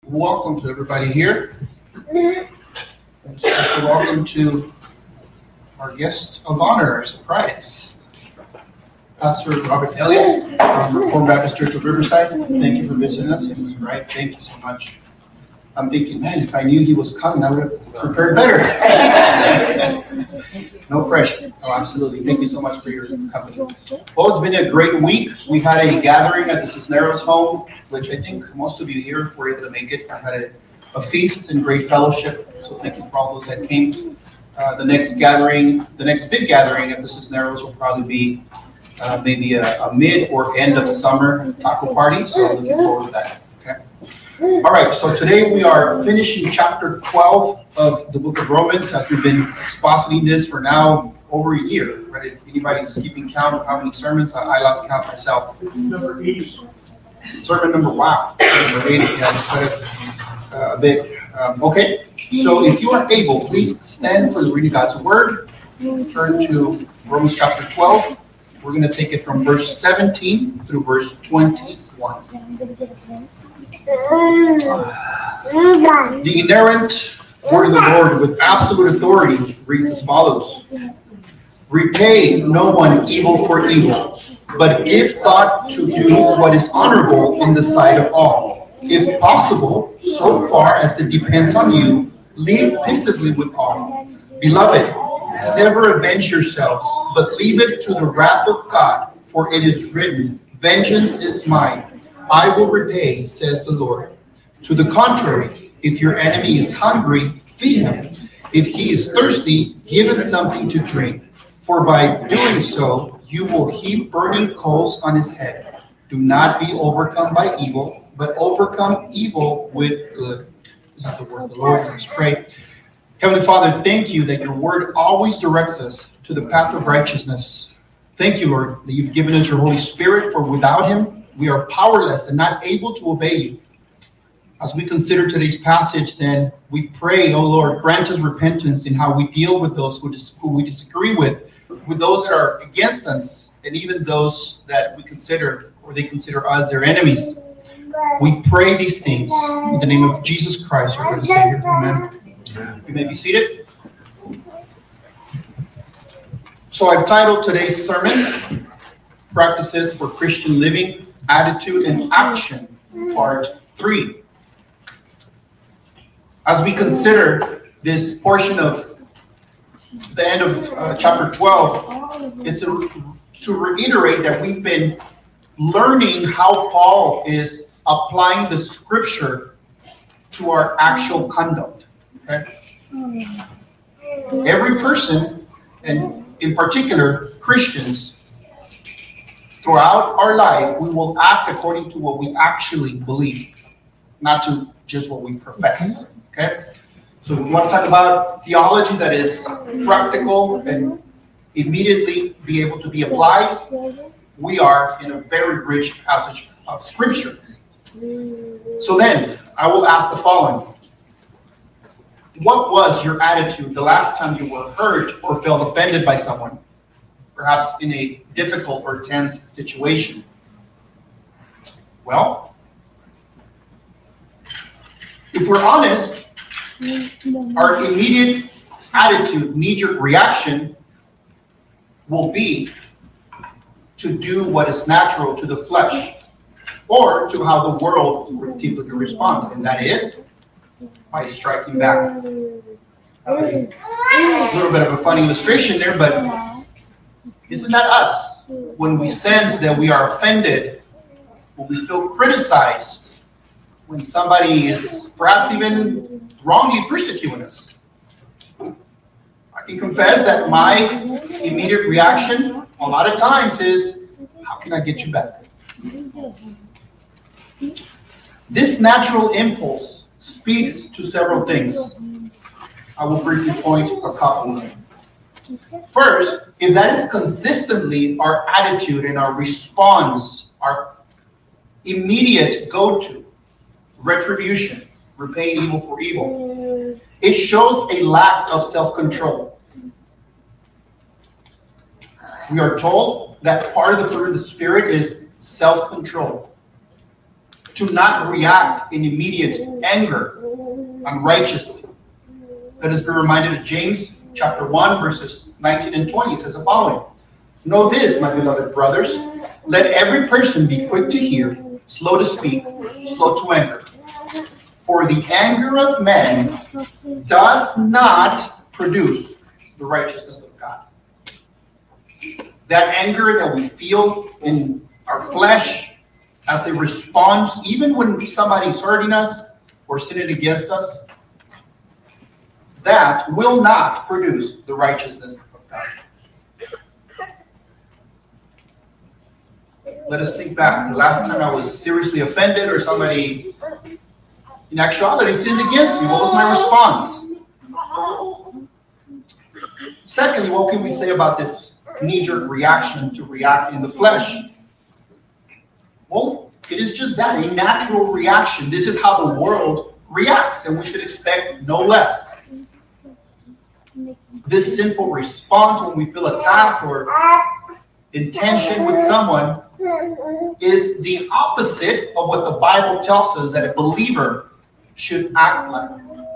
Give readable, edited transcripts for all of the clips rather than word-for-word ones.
Welcome to everybody here. Welcome to our guests of honor, surprise. Pastor Robert Elliott from Reformed Baptist Church of Riverside. Thank you for visiting us. It was right. Thank you so much. I'm thinking, man, if I knew he was coming, I would have prepared better. No pressure. Oh, absolutely. Thank you so much for your company. Well, it's been a great week. We had a gathering at the Cisneros home, which I think most of you here were able to make it. I had a feast and great fellowship. So thank you for all those that came. The next big gathering at the Cisneros will probably be maybe a mid or end of summer taco party. So looking forward to that. Okay. All right, so today we are finishing chapter 12 of the book of Romans, as we've been expositing this for now over a year, right? If anybody's keeping count of how many sermons, I lost count myself. This is number 80. Number 80, yeah, quite a bit. Okay, so if you are able, please stand for the reading of God's word. Turn to Romans chapter 12. We're going to take it from verse 17 through verse 21. The inerrant word of the Lord with absolute authority reads as follows: repay no one evil for evil, but give thought to do what is honorable in the sight of all. If possible, so far as it depends on you, live peaceably with all. Beloved, never avenge yourselves, but leave it to the wrath of God, for it is written, vengeance is mine, I will repay, says the Lord. To the contrary, if your enemy is hungry, feed him. If he is thirsty, give him something to drink. For by doing so, you will heap burning coals on his head. Do not be overcome by evil, but overcome evil with good. This is the word of the Lord. Let us pray. Heavenly Father, thank you that your word always directs us to the path of righteousness. Thank you, Lord, that you've given us your Holy Spirit, for without him, we are powerless and not able to obey you. As we consider today's passage, then, we pray, oh Lord, grant us repentance in how we deal with those who we disagree with those that are against us, and even those that we consider, or they consider us, their enemies. We pray these things in the name of Jesus Christ, our Lord and Savior. Amen. You may be seated. So I've titled today's sermon, Practices for Christian Living, Attitude and Action, Part 3. As we consider this portion of the end of chapter 12, it's to reiterate that we've been learning how Paul is applying the scripture to our actual conduct. Okay? Every person, and in particular Christians, throughout our life, we will act according to what we actually believe, not to just what we profess. Okay? So we want to talk about theology that is practical and immediately be able to be applied. We are in a very rich passage of Scripture. So then, I will ask the following. What was your attitude the last time you were hurt or felt offended by someone? Perhaps in a difficult or tense situation? Well, if we're honest, our immediate attitude, knee-jerk reaction will be to do what is natural to the flesh, or to how the world would typically respond, and that is by striking back. A little bit of a funny illustration there, but isn't that us? When we sense that we are offended, when we feel criticized, when somebody is perhaps even wrongly persecuting us. I can confess that my immediate reaction a lot of times is, how can I get you back? This natural impulse speaks to several things. I will briefly point a couple. First, if that is consistently our attitude and our response, our immediate go-to, retribution, repaying evil for evil, it shows a lack of self-control. We are told that part of the fruit of the Spirit is self-control. to not react in immediate anger unrighteously. Let us be reminded of James chapter 1, verses 19 and 20. It says the following: Know this, my beloved brothers, let every person be quick to hear, slow to speak, slow to anger. For the anger of man does not produce the righteousness of God. That anger that we feel in our flesh as a response, even when somebody's hurting us or sinning against us, that will not produce the righteousness of God. Let us think back. The last time I was seriously offended or somebody in actuality sinned against me, what was my response? Secondly, what can we say about this knee-jerk reaction to react in the flesh? Well, it is just that, a natural reaction. This is how the world reacts, and we should expect no less. This sinful response when we feel attacked or in tension with someone is the opposite of what the Bible tells us that a believer should act like.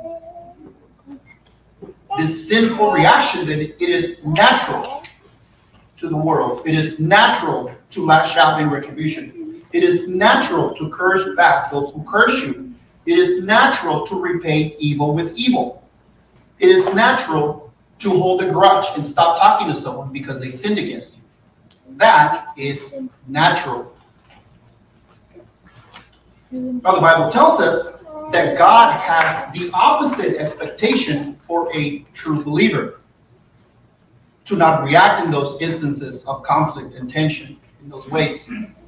This sinful reaction, that it is natural to the world. It is natural to lash out in retribution. It is natural to curse back those who curse you. It is natural to repay evil with evil. It is natural to hold a grudge and stop talking to someone because they sinned against you. That is natural. Now, the Bible tells us that God has the opposite expectation for a true believer: to not react in those instances of conflict and tension in those ways.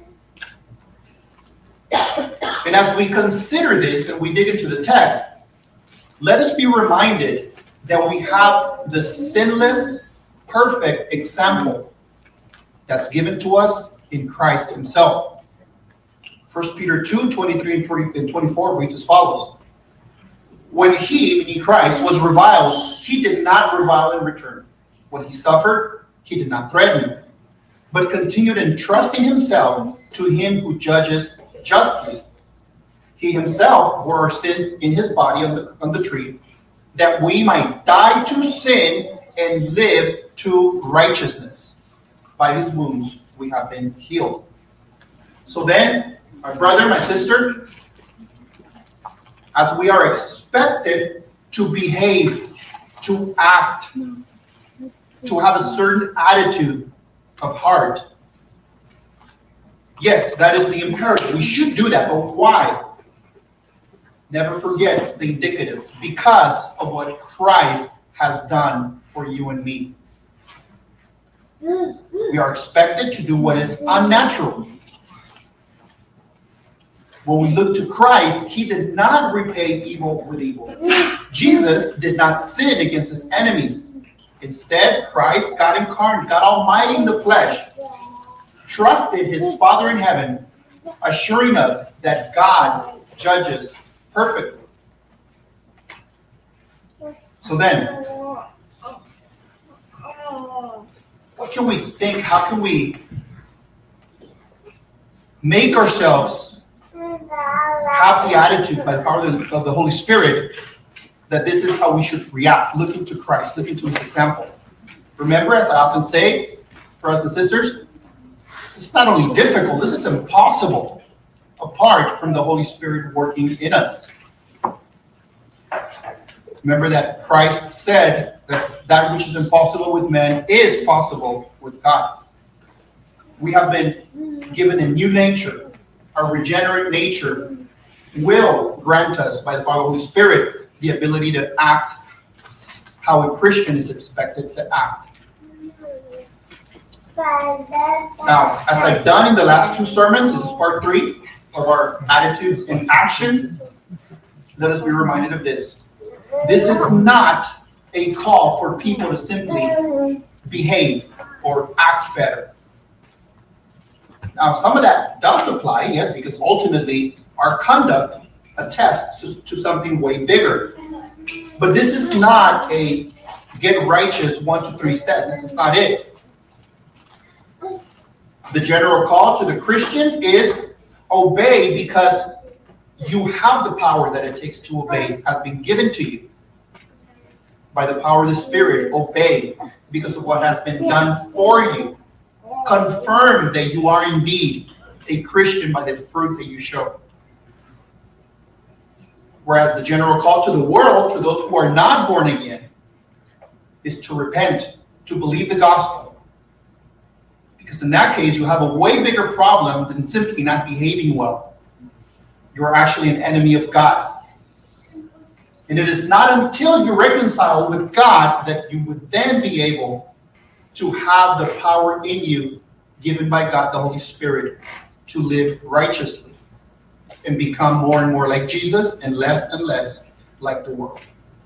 And as we consider this and we dig into the text, let us be reminded that we have the sinless, perfect example that's given to us in Christ himself. 1 Peter 2, 23 and 24 reads as follows: When he, meaning Christ, was reviled, he did not revile in return. When he suffered, he did not threaten, but continued entrusting himself to him who judges justly. He himself bore our sins in his body on the tree, that we might die to sin and live to righteousness. By his wounds we have been healed. So then, my brother, my sister, as we are expected to behave, to act, to have a certain attitude of heart, yes, that is the imperative. We should do that, but why? Never forget the indicative: because of what Christ has done for you and me. We are expected to do what is unnatural. When we look to Christ, he did not repay evil with evil. Jesus did not sin against his enemies. Instead, Christ, God incarnate, God Almighty in the flesh, trusted his Father in heaven, assuring us that God judges perfectly. So then, what can we think? How can we make ourselves have the attitude by the power of the Holy Spirit that this is how we should react, looking to Christ, looking to his example? Remember, as I often say, brothers and sisters, this is not only difficult, this is impossible apart from the Holy Spirit working in us. Remember that Christ said that that which is impossible with men is possible with God. We have been given a new nature. Our regenerate nature will grant us, by the power of the Holy Spirit, the ability to act how a Christian is expected to act. Now, as I've done in the last two sermons, this is part 3 of our attitudes in action. Let us be reminded of this. This is not a call for people to simply behave or act better. Now, some of that does apply, yes, because ultimately our conduct attests to something way bigger. But this is not a get righteous 1, 2, 3 steps. This is not it. The general call to the Christian is obey because you have the power that it takes to obey, has been given to you. By the power of the Spirit, obey because of what has been done for you. Confirm that you are indeed a Christian by the fruit that you show. Whereas the general call to the world, to those who are not born again, is to repent, to believe the gospel. Because in that case, you have a way bigger problem than simply not behaving well. You are actually an enemy of God. And it is not until you reconcile with God that you would then be able to have the power in you given by God, the Holy Spirit, to live righteously and become more and more like Jesus and less like the world.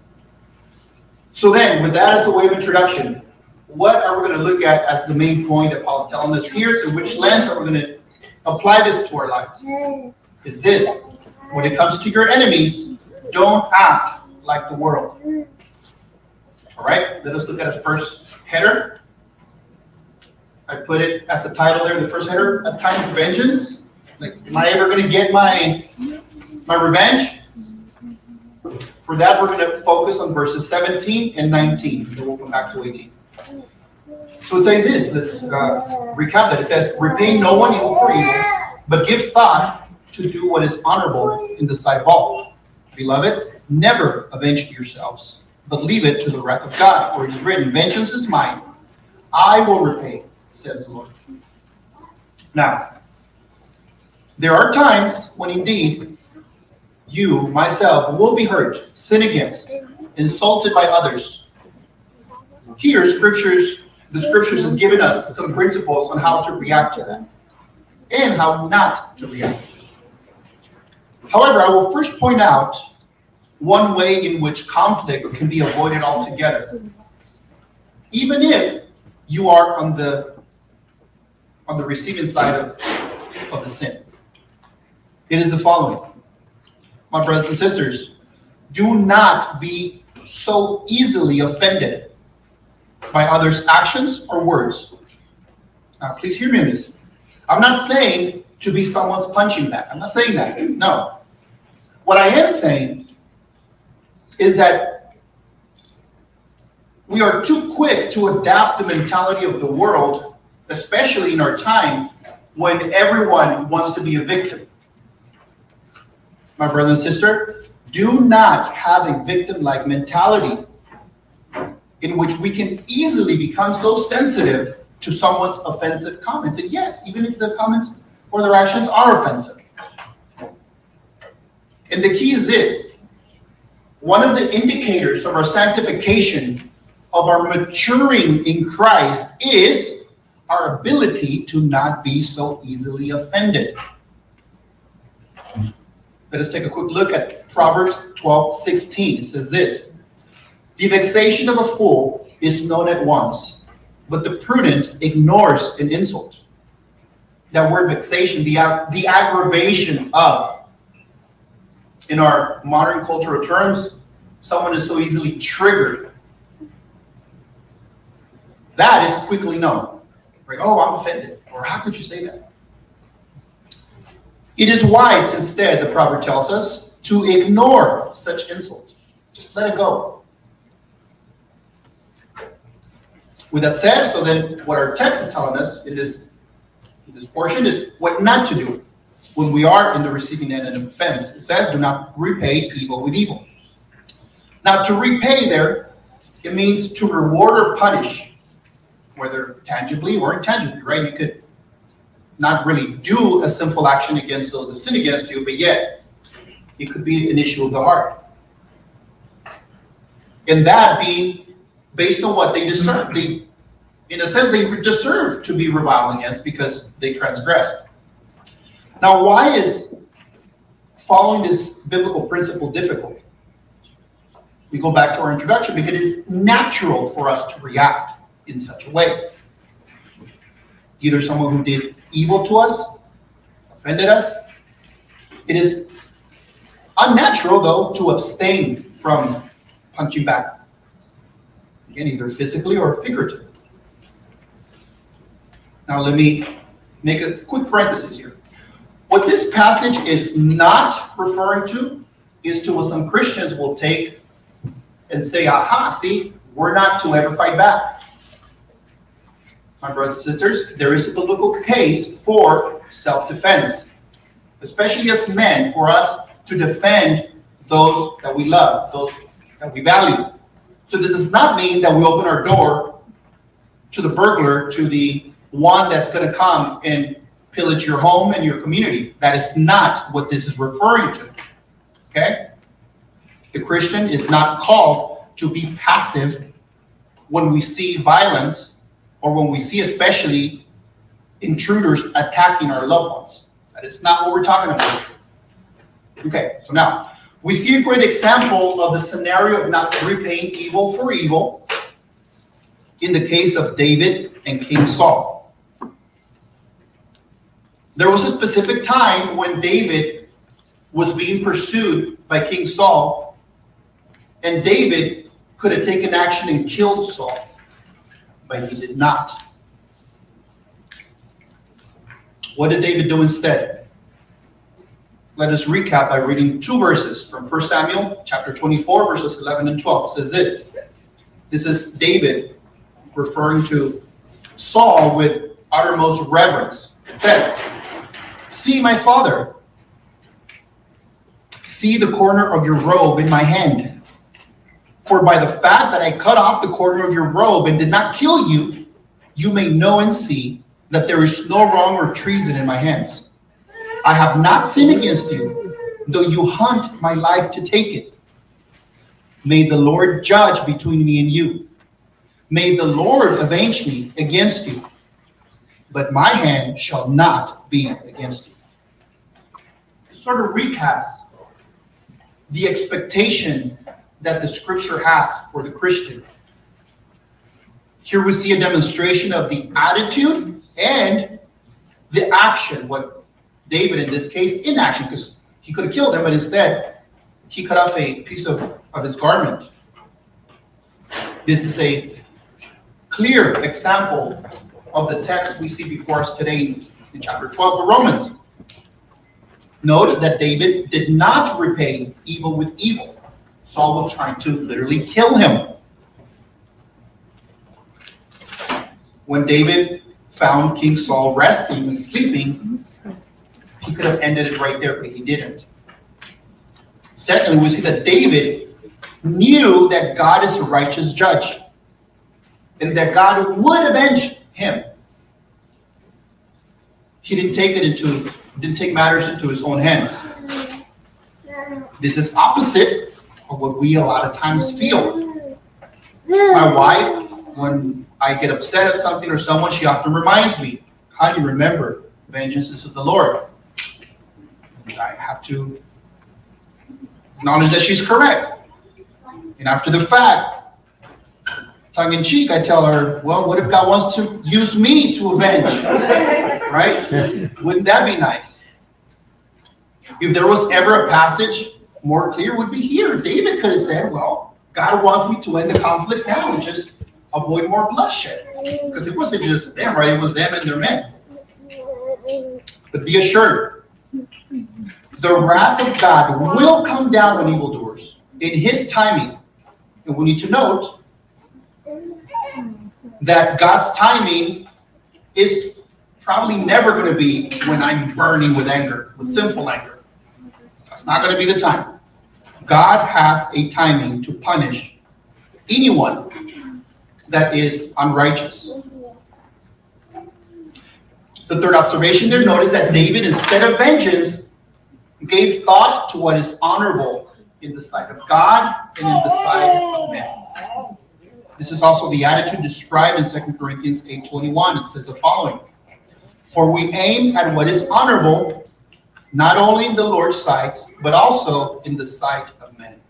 So then, with that as a way of introduction, what are we going to look at as the main point that Paul is telling us here? Through which lens are we going to apply this to our lives? Is this, when it comes to your enemies, don't act like the world. All right, let us look at our first header. I put it as a title there, the first header, A Time for Vengeance. Like, am I ever going to get my revenge? For that, we're going to focus on verses 17 and 19. Then we'll come back to 18. So it says this, let's recap that. It says, repay no one evil for evil, but give thought to do what is honorable in the sight of all. Beloved, never avenge yourselves, but leave it to the wrath of God. For it is written, vengeance is mine, I will repay, says the Lord. Now, there are times when indeed you, myself, will be hurt, sinned against, insulted by others. Here, the scriptures has given us some principles on how to react to that and how not to react. However, I will first point out one way in which conflict can be avoided altogether, even if you are on the receiving side of the sin. It is the following. My brothers and sisters, do not be so easily offended by others' actions or words. Now, please hear me on this. I'm not saying to be someone's punching bag. I'm not saying that. No. What I am saying is that we are too quick to adapt the mentality of the world, especially in our time when everyone wants to be a victim. My brother and sister, do not have a victim-like mentality in which we can easily become so sensitive to someone's offensive comments. And yes, even if the comments or their actions are offensive. And the key is this. One of the indicators of our sanctification, of our maturing in Christ, is our ability to not be so easily offended. Let us take a quick look at Proverbs 12:16. It says this, the vexation of a fool is known at once, but the prudent ignores an insult. That word vexation, the aggravation of, in our modern cultural terms, someone is so easily triggered. That is quickly known. Like, oh, I'm offended. Or how could you say that? It is wise, instead, the proverb tells us, to ignore such insults. Just let it go. With that said, so then what our text is telling us in this portion is what not to do when we are in the receiving end of an offense. It says, do not repay evil with evil. Now, to repay there, it means to reward or punish, whether tangibly or intangibly, right? You could not really do a sinful action against those that sin against you, but yet it could be an issue of the heart. And that being based on what they deserve. In a sense, they deserve to be reviled against because they transgressed. Now, why is following this biblical principle difficult? We go back to our introduction because it is natural for us to react in such a way. Either someone who did evil to us, offended us. It is unnatural, though, to abstain from punching back. Again, either physically or figuratively. Now, let me make a quick parenthesis here. What this passage is not referring to is to what some Christians will take and say, aha, see, we're not to ever fight back. My brothers and sisters, there is a biblical case for self-defense, especially as men, for us to defend those that we love, those that we value. So this does not mean that we open our door to the burglar, to the one that's going to come and pillage your home and your community. That is not what this is referring to. Okay? The Christian is not called to be passive when we see violence, or when we see especially intruders attacking our loved ones. That is not what we're talking about. Okay, so now we see a great example of the scenario of not repaying evil for evil in the case of David and King Saul. There was a specific time when David was being pursued by King Saul, and David could have taken action and killed Saul, but he did not. What did David do instead? Let us recap by reading two verses from 1 Samuel chapter 24, verses 11 and 12. It says this. This is David referring to Saul with uttermost reverence. It says, "See, my father, see the corner of your robe in my hand. For by the fact that I cut off the corner of your robe and did not kill you, you may know and see that there is no wrong or treason in my hands. I have not sinned against you, though you hunt my life to take it. May the Lord judge between me and you. May the Lord avenge me against you, but my hand shall not be against you." It sort of recaps the expectation that the scripture has for the Christian. Here we see a demonstration of the attitude and the action, what David in this case, in action, because he could have killed him, but instead he cut off a piece of his garment. This is a clear example of the text we see before us today in chapter 12 of Romans. Note that David did not repay evil with evil. Saul was trying to literally kill him. When David found King Saul resting and sleeping, he could have ended it right there, but he didn't. Secondly, we see that David knew that God is a righteous judge and that God would avenge him. He didn't take matters into his own hands. This is opposite of what we a lot of times feel. My wife, when I get upset at something or someone, she often reminds me, "Honey, remember, vengeance is of the Lord." And I have to acknowledge that she's correct. And after the fact, tongue in cheek, I tell her, well, what if God wants to use me to avenge? Right? Wouldn't that be nice? If there was ever a passage more clear, would be here. David could have said, well, God wants me to end the conflict now and just avoid more bloodshed. Because it wasn't just them, right? It was them and their men. But be assured, the wrath of God will come down on evildoers in his timing. And we need to note that God's timing is probably never going to be when I'm burning with anger, with sinful anger. That's not going to be the time. God has a timing to punish anyone that is unrighteous. The third observation there, notice that David, instead of vengeance, gave thought to what is honorable in the sight of God and in the sight of men. This is also the attitude described in 2 Corinthians 8:21. It says the following: "For we aim at what is honorable, not only in the Lord's sight, but also in the sight of men."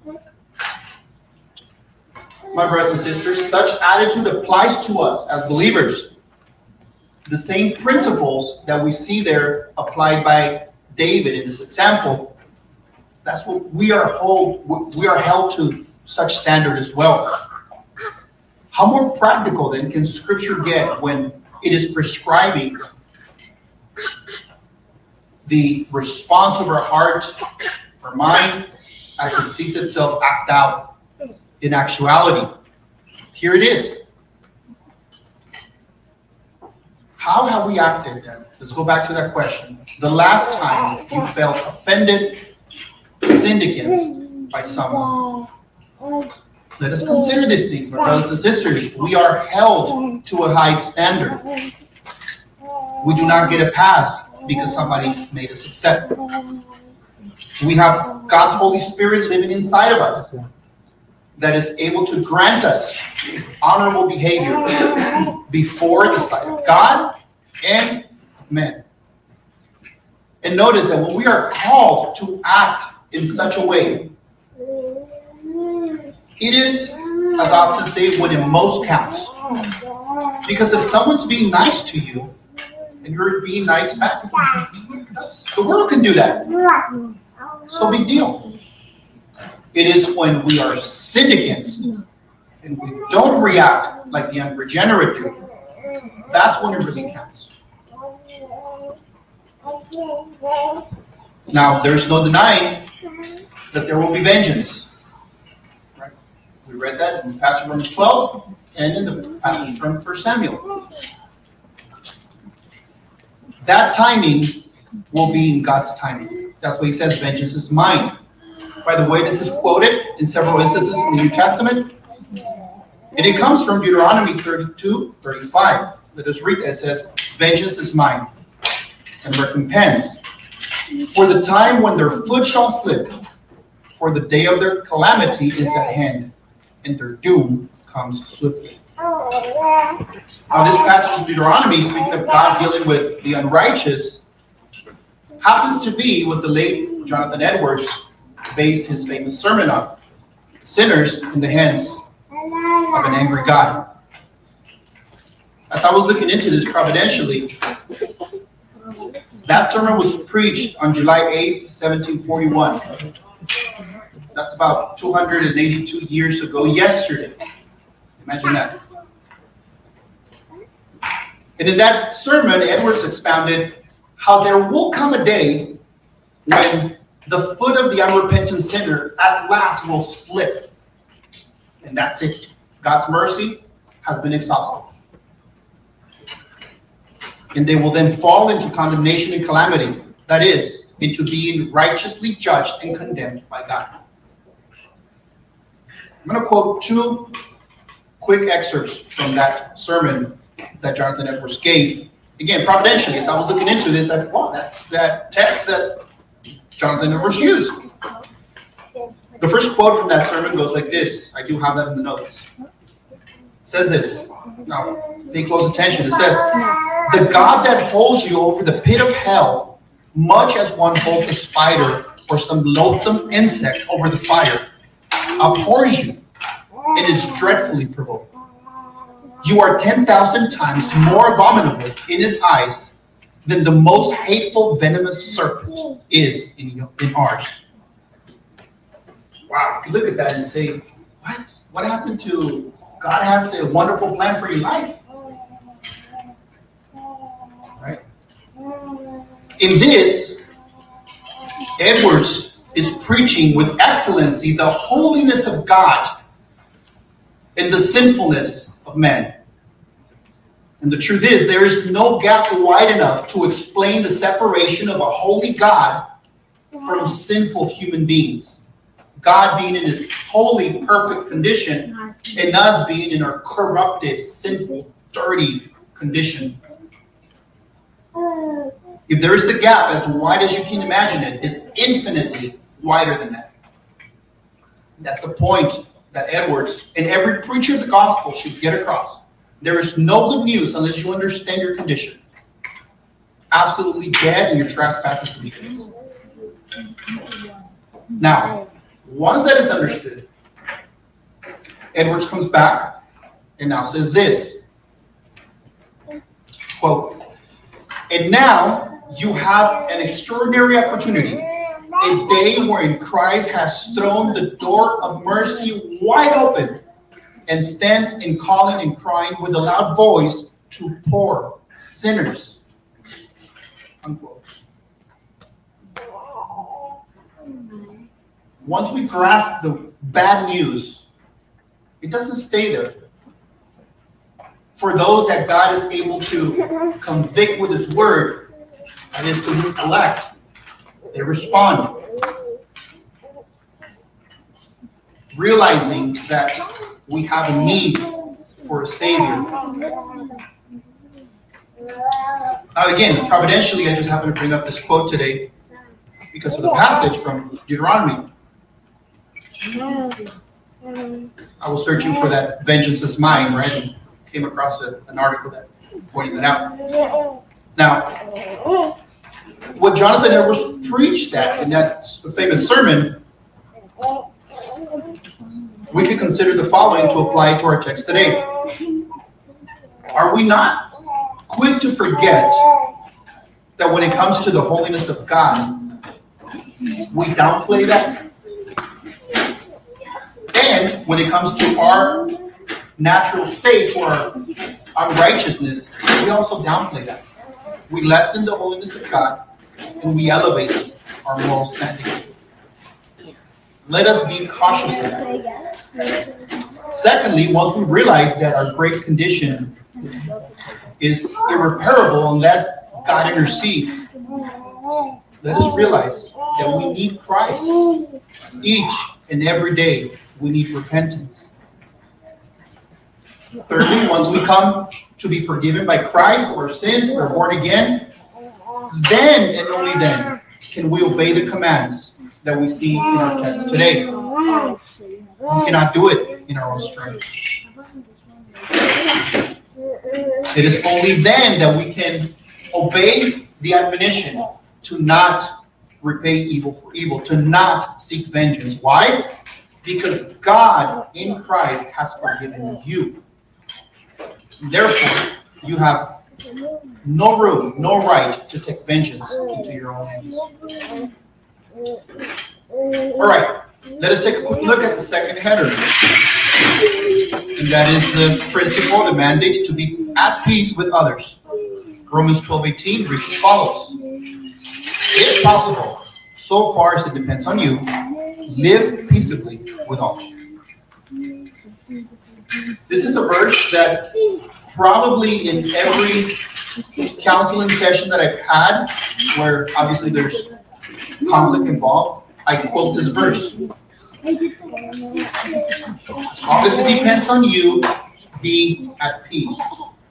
My brothers and sisters, such attitude applies to us as believers. The same principles that we see there applied by David in this example, that's what we are held to such standard as well. How more practical then can Scripture get when it is prescribing the response of our heart, our mind, as it sees itself act out in actuality. Here it is. How have we acted then? Let's go back to that question. The last time you felt offended, sinned against by someone. Let us consider these things, my brothers and sisters. We are held to a high standard. We do not get a pass because somebody made us upset. We have God's Holy Spirit living inside of us that is able to grant us honorable behavior before the sight of God and men. And notice that when we are called to act in such a way, it is, as I often say, when it most counts. Because if someone's being nice to you, and you're being nice back, the world can do that. So big deal. It is when we are sinned against, and we don't react like the unregenerate do, that's when it really counts. Now, there's no denying that there will be vengeance. Right? We read that in the passage of Romans 12 and in the passage from 1 Samuel. That timing will be in God's timing. That's why he says, vengeance is mine. By the way, this is quoted in several instances in the New Testament. And it comes from Deuteronomy 32:35. Let us read that. It says, vengeance is mine, and recompense. For the time when their foot shall slip, for the day of their calamity is at hand, and their doom comes swiftly. Now, this passage of Deuteronomy, speaking of God dealing with the unrighteous, happens to be what the late Jonathan Edwards based his famous sermon on: sinners in the hands of an angry God. As I was looking into this providentially, that sermon was preached on July 8th, 1741. That's about 282 years ago yesterday. Imagine that. And in that sermon, Edwards expounded how there will come a day when the foot of the unrepentant sinner at last will slip. And that's it. God's mercy has been exhausted. And they will then fall into condemnation and calamity. That is, into being righteously judged and condemned by God. I'm going to quote two quick excerpts from that sermon that Jonathan Edwards gave. Again, providentially, as I was looking into this, I thought, wow, that's that text that Jonathan Edwards used. The first quote from that sermon goes like this. I do have that in the notes. It says this. Now, pay close attention. It says, the God that holds you over the pit of hell, much as one holds a spider or some loathsome insect over the fire, abhors you and is dreadfully provoked. You are 10,000 times more abominable in his eyes than the most hateful venomous serpent is in ours. Wow, you look at that and say, what? What happened to God has a wonderful plan for your life? Right? In this, Edwards is preaching with excellency the holiness of God and the sinfulness of men. And the truth is, there is no gap wide enough to explain the separation of a holy God from sinful human beings. God being in his holy, perfect condition, and us being in our corrupted, sinful, dirty condition. If there is a gap as wide as you can imagine it, it's infinitely wider than that. That's the point that Edwards and every preacher of the gospel should get across. There is no good news unless you understand your condition. Absolutely dead in your trespasses and sins. Now, once that is understood, Edwards comes back and now says this, quote, and now you have an extraordinary opportunity, a day wherein Christ has thrown the door of mercy wide open and stands in calling and crying with a loud voice to poor sinners. Unquote. once we grasp the bad news, it doesn't stay there. For those that God is able to convict with His word, that is to His elect, they respond, realizing that we have a need for a Savior. Now again, providentially, I just happened to bring up this quote today because of the passage from Deuteronomy. I was searching for that vengeance is mine, right? And came across an article that pointed that out. Now, what Jonathan Edwards preached in that famous sermon, we could consider the following to apply to our text today. Are we not quick to forget that when it comes to the holiness of God, we downplay that? And when it comes to our natural state or our unrighteousness, we also downplay that. We lessen the holiness of God and we elevate our moral standing. Let us be cautious of that. Secondly, once we realize that our great condition is irreparable unless God intercedes, let us realize that we need Christ. Each and every day, we need repentance. Thirdly, once we come to be forgiven by Christ for our sins, we're born again, then and only then can we obey the commands that we see in our text today. We cannot do it in our own strength. It is only then that we can obey the admonition to not repay evil for evil, to not seek vengeance. Why? Because God in Christ has forgiven you. Therefore, you have no room, no right to take vengeance into your own hands. All right, let us take a quick look at the second header. And that is the principle, the mandate to be at peace with others. Romans 12:18 reads as follows. If possible, so far as it depends on you, live peaceably with all. This is a verse that probably in every counseling session that I've had, where obviously there's conflict involved, I quote this verse. As long as it depends on you, be at peace.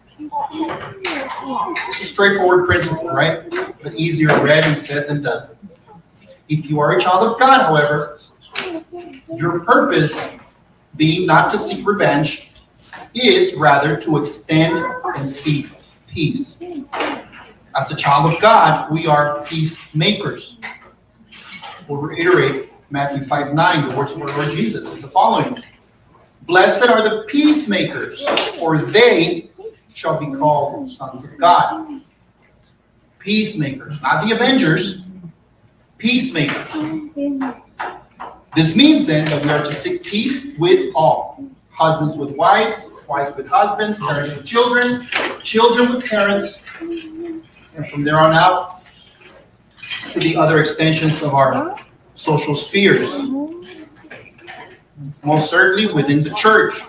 It's a straightforward principle, right? But easier read and said than done. If you are a child of God, however, your purpose being not to seek revenge is rather to extend and seek peace. As a child of God, we are peacemakers. We'll reiterate Matthew 5:9, the words of our Lord Jesus, is the following. Blessed are the peacemakers, for they shall be called sons of God. Peacemakers, not the avengers, peacemakers. This means then that we are to seek peace with all. Husbands with wives, wives with husbands, parents with children, children with parents, and from there on out to the other extensions of our social spheres. Most certainly within the church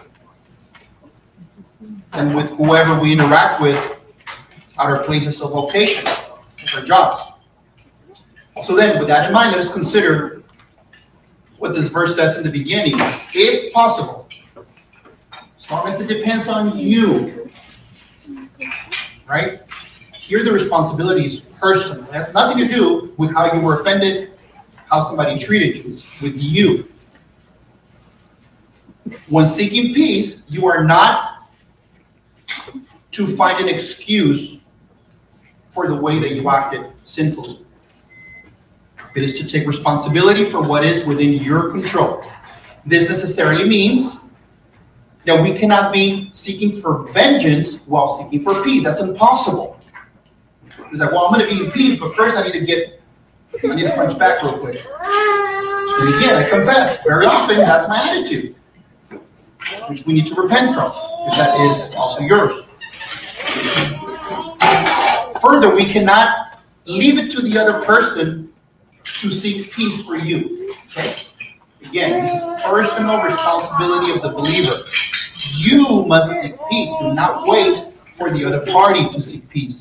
and with whoever we interact with at our places of vocation, our jobs. So then, with that in mind, let us consider what this verse says in the beginning. If possible, as long as it depends on you, right? Here the responsibility is personal. It has nothing to do with how you were offended, how somebody treated you. It's with you. When seeking peace, you are not to find an excuse for the way that you acted sinfully. It is to take responsibility for what is within your control. This necessarily means that we cannot be seeking for vengeance while seeking for peace. That's impossible. It's like, well, I'm going to be in peace, but first I need to punch back real quick. And again, I confess, very often that's my attitude, which we need to repent from, because that is also yours. Further, we cannot leave it to the other person to seek peace for you. Okay? Again, this is personal responsibility of the believer. You must seek peace. Do not wait for the other party to seek peace.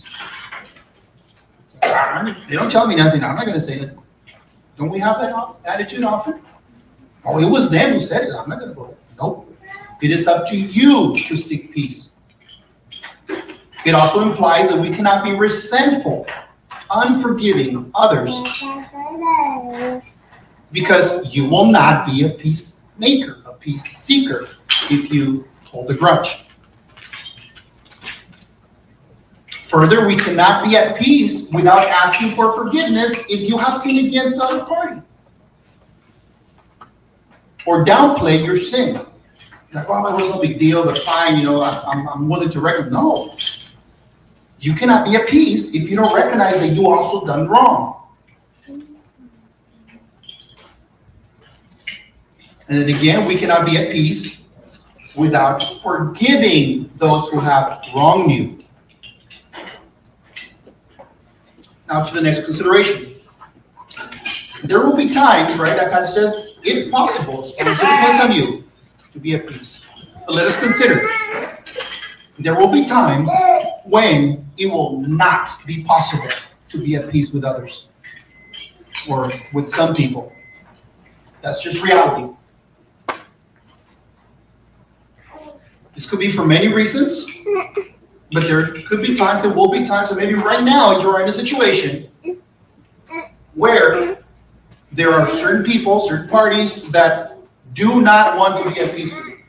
They don't tell me nothing. I'm not going to say nothing. Don't we have that attitude often? Oh, it was them who said it. I'm not going to go there. Nope. It is up to you to seek peace. It also implies that we cannot be resentful, unforgiving others, because you will not be a peacemaker, a peace seeker, if you hold a grudge. Further, we cannot be at peace without asking for forgiveness if you have sinned against the other party, or downplay your sin. Like, well, it was no big deal, but fine, I'm willing to recognize. No. You cannot be at peace if you don't recognize that you also done wrong. And then again, we cannot be at peace without forgiving those who have wronged you. Now to the next consideration. There will be times, right, that passage says, if possible, so it depends on you, to be at peace. But let us consider. There will be times when it will not be possible to be at peace with others or with some people. That's just reality. This could be for many reasons, but there could be times, there will be times, and maybe right now you're in a situation where there are certain people, certain parties that do not want to be at peace with you.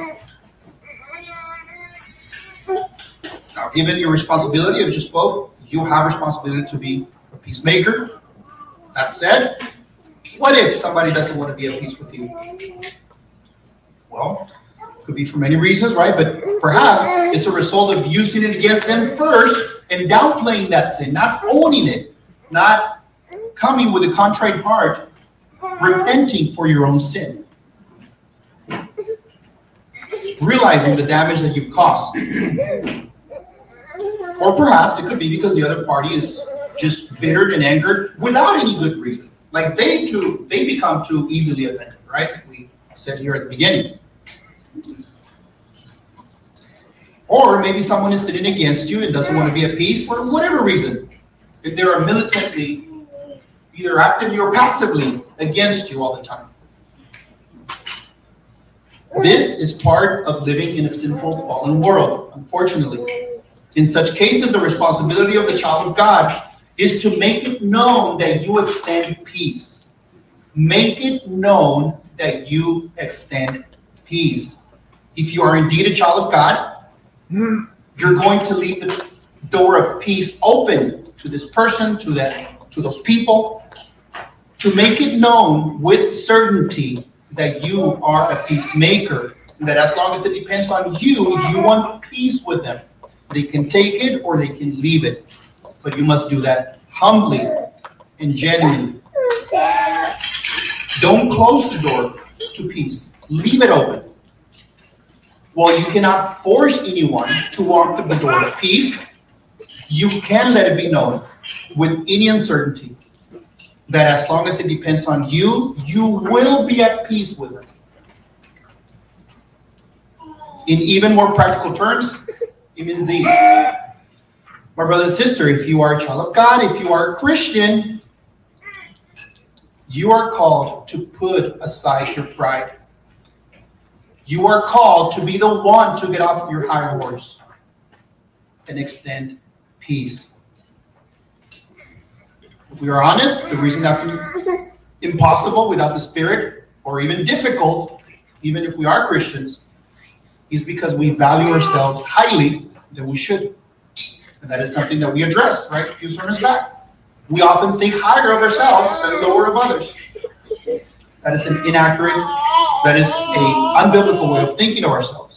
Now, given your responsibility, I just spoke, you have responsibility to be a peacemaker. That said, what if somebody doesn't want to be at peace with you? Well, it could be for many reasons, right? But perhaps it's a result of you sinning against them first and downplaying that sin, not owning it, not coming with a contrite heart, repenting for your own sin, realizing the damage that you've caused. Or perhaps it could be because the other party is just bittered and angered without any good reason. Like they become too easily offended, right? We said here at the beginning. Or maybe someone is sitting against you and doesn't want to be at peace for whatever reason. If they are militantly, either actively or passively against you all the time. This is part of living in a sinful, fallen world, unfortunately. In such cases, the responsibility of the child of God is to make it known that you extend peace. Make it known that you extend peace. If you are indeed a child of God, you're going to leave the door of peace open to this person, to those people, to make it known with certainty that you are a peacemaker, and that as long as it depends on you, you want peace with them. They can take it or they can leave it, but you must do that humbly and genuinely. Don't close the door to peace. Leave it open. While you cannot force anyone to walk through the door of peace, you can let it be known with any uncertainty that as long as it depends on you, you will be at peace with them. In even more practical terms, even these. My brother and sister, if you are a child of God, if you are a Christian, you are called to put aside your pride. You are called to be the one to get off your high horse and extend peace. If we are honest, the reason that's impossible without the Spirit, or even difficult, even if we are Christians, is because we value ourselves highly than we should. And that is something that we addressed, right, a few sermons back. We often think higher of ourselves and lower of others. That is an inaccurate, that is an unbiblical way of thinking of ourselves.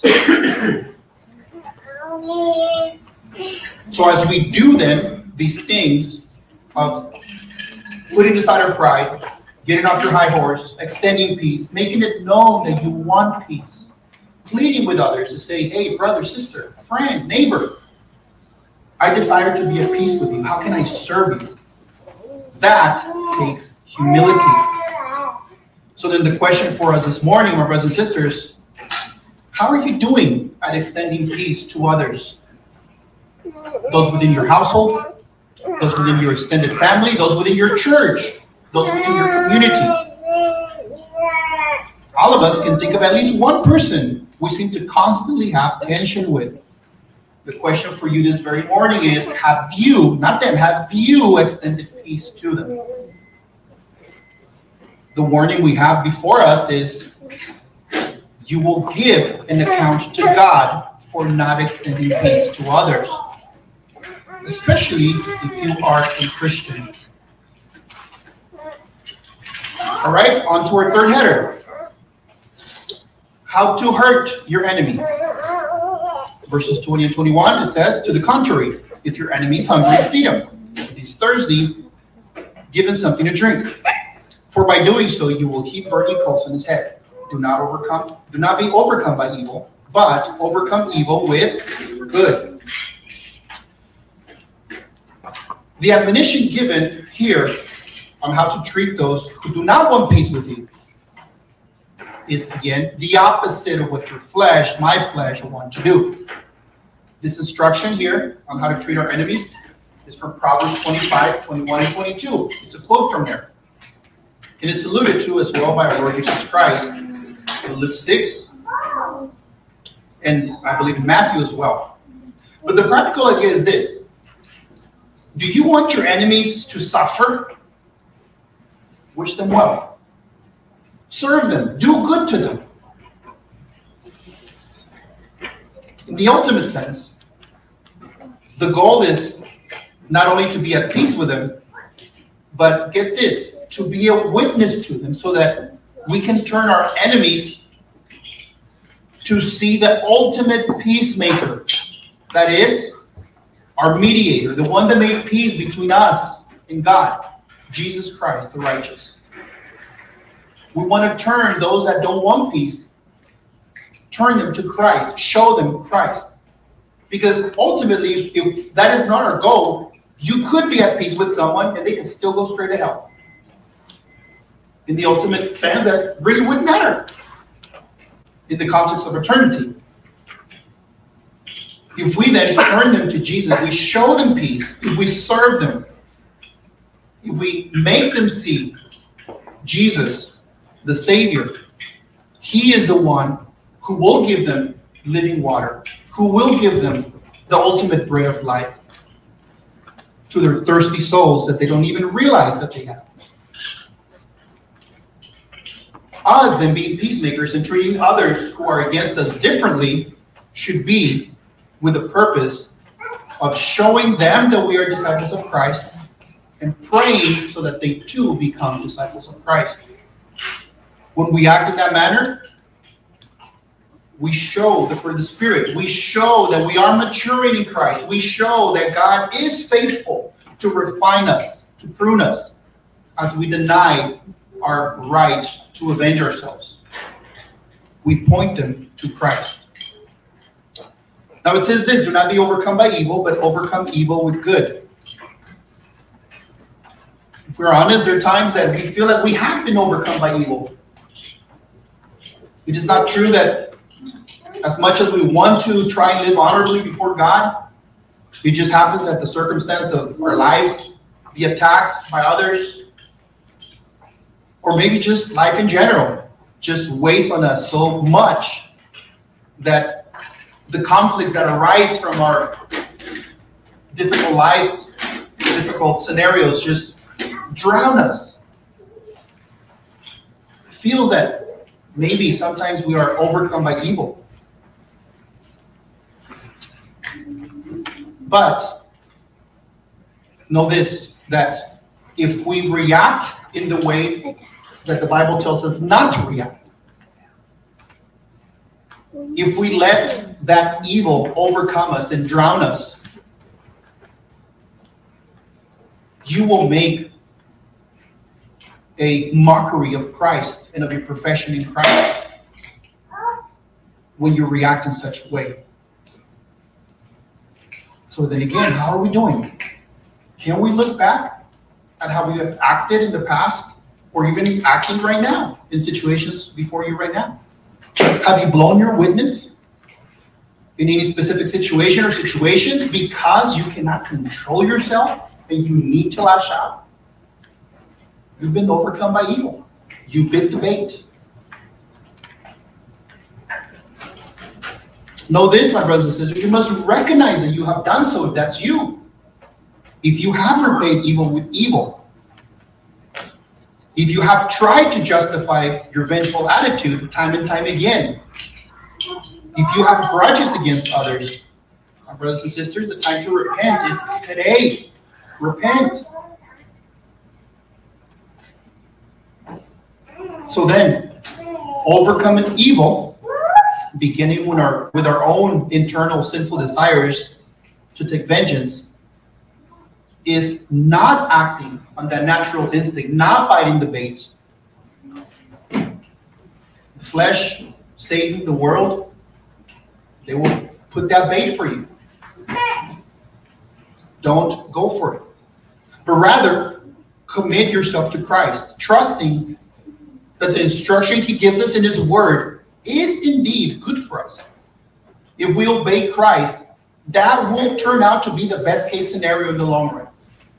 So as we do then these things of putting aside our pride, getting off your high horse, extending peace, making it known that you want peace, pleading with others to say, hey, brother, sister, friend, neighbor, I desire to be at peace with you. How can I serve you? That takes humility. So then the question for us this morning, my brothers and sisters, how are you doing at extending peace to others? Those within your household, those within your extended family, those within your church, those within your community. All of us can think of at least one person we seem to constantly have tension with. The question for you this very morning is, have you, not them, have you extended peace to them? The warning we have before us is, you will give an account to God for not extending peace to others, especially if you are a Christian. All right, on to our third header. How to hurt your enemy. Verses 20 and 21, it says, to the contrary, if your enemy is hungry, feed him. If he's thirsty, give him something to drink. For by doing so, you will heap burning coals on his head. Do not be overcome by evil, but overcome evil with good. The admonition given here on how to treat those who do not want peace with you is, again, the opposite of what your flesh, my flesh, will want to do. This instruction here on how to treat our enemies is from Proverbs 25, 21, and 22. It's a quote from there. And it's alluded to as well by our Lord Jesus Christ in Luke 6, and I believe in Matthew as well. But the practical idea is this. Do you want your enemies to suffer? Wish them well. Serve them. Do good to them. In the ultimate sense, the goal is not only to be at peace with them, but get this, to be a witness to them so that we can turn our enemies to see the ultimate peacemaker. That is, our mediator, the one that made peace between us and God, Jesus Christ, the righteous. We want to turn those that don't want peace, turn them to Christ, show them Christ. Because ultimately, if that is not our goal, you could be at peace with someone and they can still go straight to hell. In the ultimate sense, that really wouldn't matter in the context of eternity. If we then turn them to Jesus, we show them peace, if we serve them, if we make them see Jesus, the Savior, He is the one who will give them living water, who will give them the ultimate bread of life to their thirsty souls that they don't even realize that they have. Us then being peacemakers and treating others who are against us differently should be with the purpose of showing them that we are disciples of Christ and praying so that they too become disciples of Christ. When we act in that manner, we show the fruit of the Spirit. We show that we are maturing in Christ. We show that God is faithful to refine us, to prune us, as we deny our right to avenge ourselves. We point them to Christ. Now it says this, do not be overcome by evil, but overcome evil with good. If we're honest, there are times that we feel that we have been overcome by evil. It is not true that as much as we want to try and live honorably before God, it just happens that the circumstance of our lives, the attacks by others, or maybe just life in general, just weighs on us so much that the conflicts that arise from our difficult lives, difficult scenarios just drown us. It feels that maybe sometimes we are overcome by evil. But know this, that if we react in the way that the Bible tells us not to react, if we let that evil overcome us and drown us, you will make a mockery of Christ and of your profession in Christ when you react in such a way. So then again, how are we doing? Can we look back at how we have acted in the past or even acting right now in situations before you right now? Have you blown your witness in any specific situation or situations because you cannot control yourself and you need to lash out? You've been overcome by evil. You bit the bait. Know this, my brothers and sisters, you must recognize that you have done so if that's you. If you have repaid evil with evil, if you have tried to justify your vengeful attitude time and time again, if you have grudges against others, my brothers and sisters, the time to repent is today. Repent. So then, overcoming evil, beginning with our own internal sinful desires to take vengeance, is not acting on that natural instinct, not biting the bait. The flesh, Satan, the world, they will put that bait for you. Don't go for it. But rather, commit yourself to Christ, trusting that the instruction he gives us in his word is indeed good for us. If we obey Christ, that will turn out to be the best case scenario in the long run.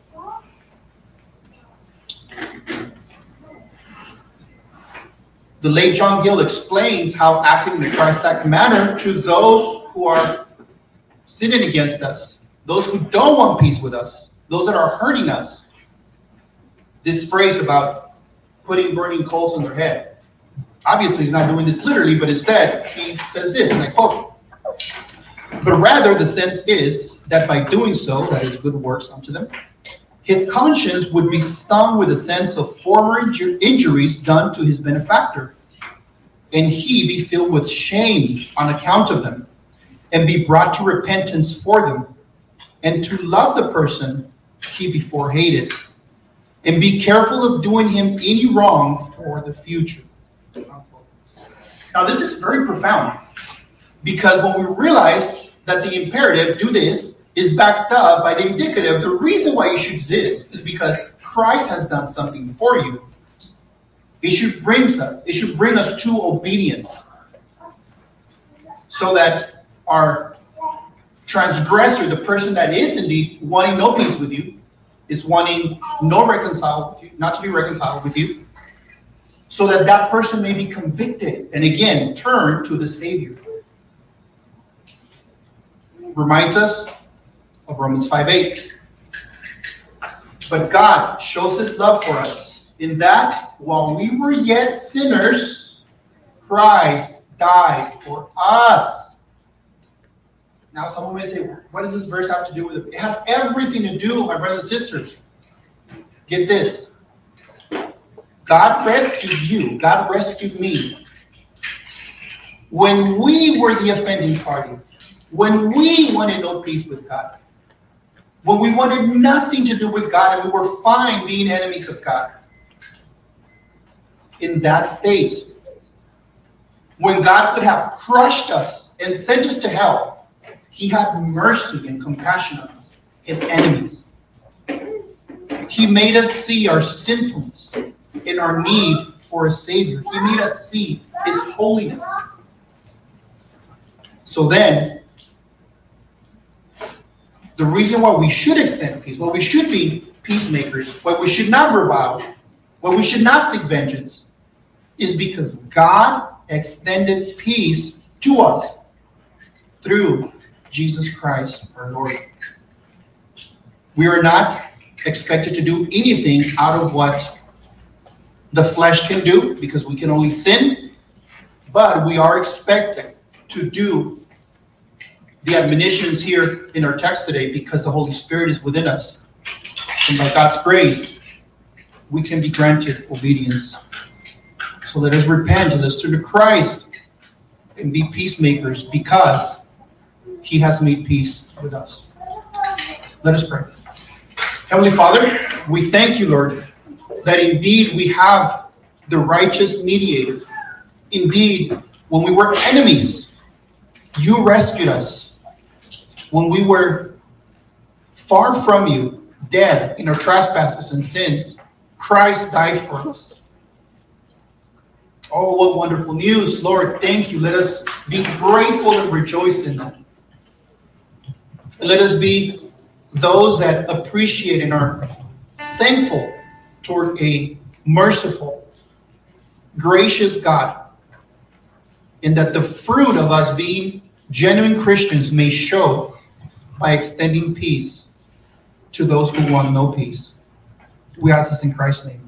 The late John Gill explains how acting in a Christ-like manner to those who are sinning against us, those who don't want peace with us, those that are hurting us. This phrase about putting burning coals on their head. Obviously, he's not doing this literally, but instead, he says this, and I quote, "But rather the sense is that by doing so, that is good works unto them, his conscience would be stung with a sense of former injuries done to his benefactor, and he be filled with shame on account of them, and be brought to repentance for them, and to love the person he before hated, and be careful of doing him any wrong for the future." Now, this is very profound, because when we realize that the imperative, do this, is backed up by the indicative, the reason why you should do this is because Christ has done something for you. It should bring us to obedience, so that our transgressor, the person that is indeed wanting no peace with you, is wanting not to be reconciled with you, so that that person may be convicted and again turn to the Savior. Reminds us of Romans 5:8. But God shows his love for us in that while we were yet sinners, Christ died for us. Now someone may say, what does this verse have to do with it? It has everything to do, my brothers and sisters. Get this. God rescued you. God rescued me. When we were the offending party, when we wanted no peace with God, when we wanted nothing to do with God and we were fine being enemies of God, in that state, when God could have crushed us and sent us to hell, he had mercy and compassion on us, his enemies. He made us see our sinfulness and our need for a Savior. He made us see his holiness. So then, the reason why we should extend peace, why we should be peacemakers, why we should not revile, why we should not seek vengeance, is because God extended peace to us through Jesus Christ our Lord. We are not expected to do anything out of what the flesh can do, because we can only sin, but we are expected to do the admonitions here in our text today because the Holy Spirit is within us. And by God's grace, we can be granted obedience. So let us repent and let's turn to Christ and be peacemakers because he has made peace with us. Let us pray. Heavenly Father, we thank you, Lord, that indeed we have the righteous mediator. Indeed, when we were enemies, you rescued us. When we were far from you, dead in our trespasses and sins, Christ died for us. Oh, what wonderful news. Lord, thank you. Let us be grateful and rejoice in that. Let us be those that appreciate and are thankful toward a merciful, gracious God, and that the fruit of us being genuine Christians may show by extending peace to those who want no peace. We ask this in Christ's name.